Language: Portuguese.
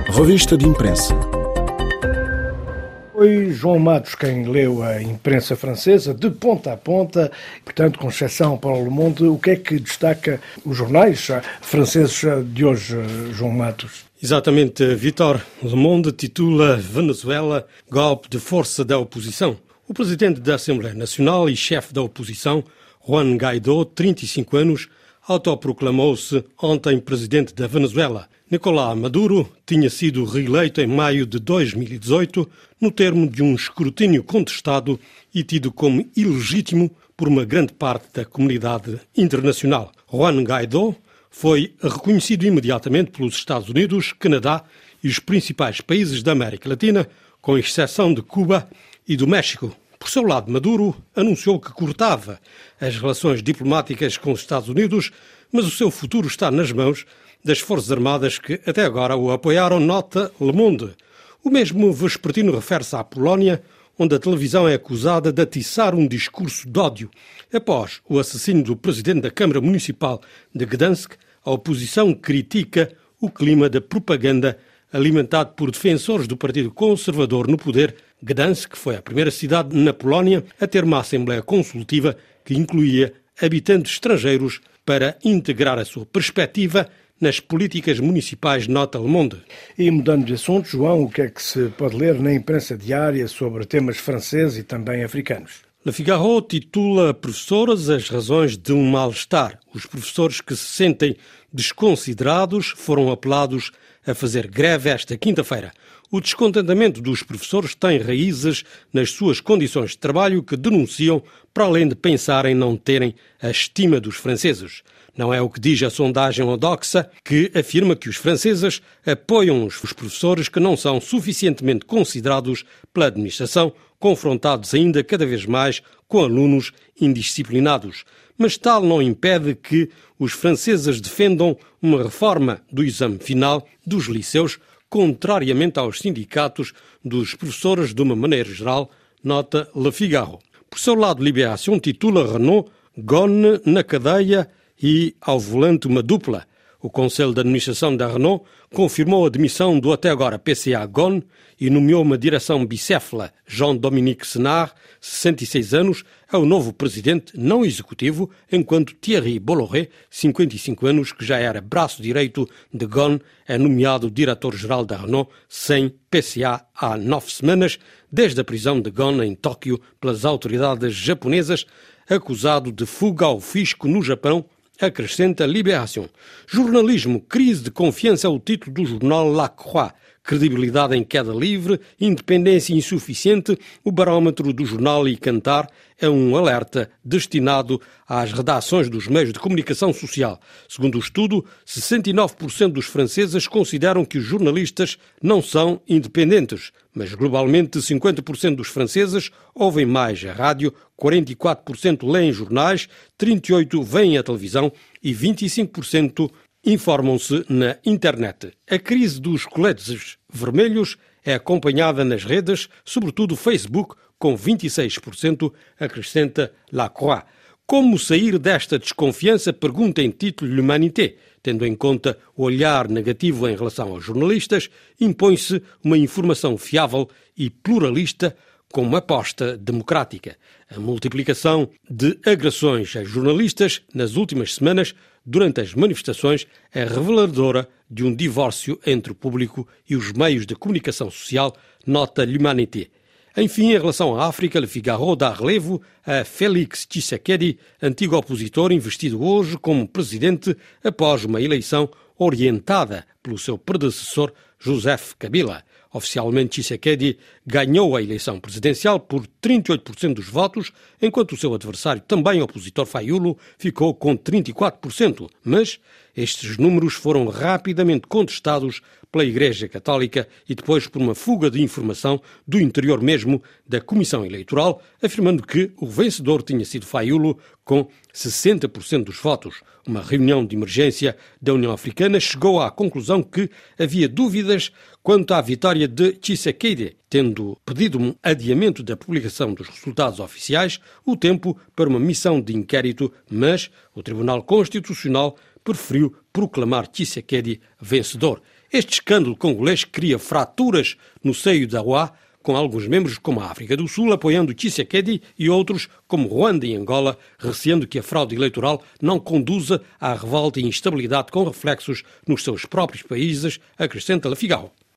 Revista de imprensa. Foi João Matos quem leu a imprensa francesa de ponta a ponta, portanto, com exceção para o Le Monde. O que é que destaca os jornais franceses de hoje, João Matos? Exatamente, Vítor. Le Monde titula Venezuela, golpe de força da oposição. O presidente da Assembleia Nacional e chefe da oposição, Juan Guaidó, 35 anos, autoproclamou-se ontem presidente da Venezuela. Nicolás Maduro tinha sido reeleito em maio de 2018 no termo de um escrutínio contestado e tido como ilegítimo por uma grande parte da comunidade internacional. Juan Guaidó foi reconhecido imediatamente pelos Estados Unidos, Canadá e os principais países da América Latina, com exceção de Cuba e do México. Por seu lado, Maduro anunciou que cortava as relações diplomáticas com os Estados Unidos, mas o seu futuro está nas mãos das Forças Armadas que até agora o apoiaram, nota Le Monde. O mesmo vespertino refere-se à Polónia, onde a televisão é acusada de atiçar um discurso de ódio. Após o assassínio do presidente da Câmara Municipal de Gdansk, a oposição critica o clima da propaganda alimentado por defensores do Partido Conservador no poder. Gdansk foi a primeira cidade na Polónia a ter uma Assembleia Consultiva que incluía habitantes estrangeiros para integrar a sua perspectiva nas políticas municipais, nota Le Monde. E mudando de assunto, João, o que é que se pode ler na imprensa diária sobre temas franceses e também africanos? Le Figaro titula Professoras as razões de um mal-estar. Os professores que se sentem desconsiderados foram apelados a fazer greve esta quinta-feira. O descontentamento dos professores tem raízes nas suas condições de trabalho que denunciam, para além de pensar em não terem a estima dos franceses. Não é o que diz a sondagem Odoxa, que afirma que os franceses apoiam os professores que não são suficientemente considerados pela administração, confrontados ainda cada vez mais com alunos indisciplinados. Mas tal não impede que os franceses defendam uma reforma do exame final dos liceus, contrariamente aos sindicatos dos professores de uma maneira geral, nota Le Figaro. Por seu lado, Libération titula Renault Ghosn na cadeia e ao volante uma dupla. O Conselho de Administração da Renault confirmou a demissão do até agora PCA Ghosn e nomeou uma direção bicéfala. Jean-Dominique Senard, 66 anos, é o novo presidente não executivo, enquanto Thierry Bolloré, 55 anos, que já era braço direito de Ghosn, é nomeado diretor-geral da Renault sem PCA há 9 semanas, desde a prisão de Ghosn em Tóquio pelas autoridades japonesas, acusado de fuga ao fisco no Japão, acrescenta Libération. Jornalismo, crise de confiança é o título do jornal La Croix. Credibilidade em queda livre, independência insuficiente, o barómetro do jornal e Cantar é um alerta destinado às redações dos meios de comunicação social. Segundo o estudo, 69% dos franceses consideram que os jornalistas não são independentes, mas globalmente 50% dos franceses ouvem mais a rádio, 44% leem jornais, 38% veem a televisão e 25% informam-se na internet. A crise dos coletes vermelhos é acompanhada nas redes, sobretudo Facebook, com 26%, acrescenta Lacroix. Como sair desta desconfiança? Pergunta em título L'Humanité. Tendo em conta o olhar negativo em relação aos jornalistas, impõe-se uma informação fiável e pluralista com uma aposta democrática. A multiplicação de agressões a jornalistas nas últimas semanas, durante as manifestações, é reveladora de um divórcio entre o público e os meios de comunicação social, nota L'Humanité. Enfim, em relação à África, Le Figaro dá relevo a Félix Tshisekedi, antigo opositor investido hoje como presidente após uma eleição orientada pelo seu predecessor Joseph Kabila. Oficialmente, Tshisekedi ganhou a eleição presidencial por 38% dos votos, enquanto o seu adversário, também opositor Fayulu, ficou com 34%. Mas estes números foram rapidamente contestados pela Igreja Católica e depois por uma fuga de informação do interior mesmo da Comissão Eleitoral, afirmando que o vencedor tinha sido Fayulu com 60% dos votos. Uma reunião de emergência da União Africana chegou à conclusão que havia dúvidas quanto à vitória de Tshisekedi, tendo pedido um adiamento da publicação dos resultados oficiais, o tempo para uma missão de inquérito, mas o Tribunal Constitucional preferiu proclamar Tshisekedi vencedor. Este escândalo congolês cria fraturas no seio da OA, com alguns membros como a África do Sul apoiando Tshisekedi e outros como Ruanda e Angola, receando que a fraude eleitoral não conduza à revolta e instabilidade com reflexos nos seus próprios países, acrescenta Lafigau.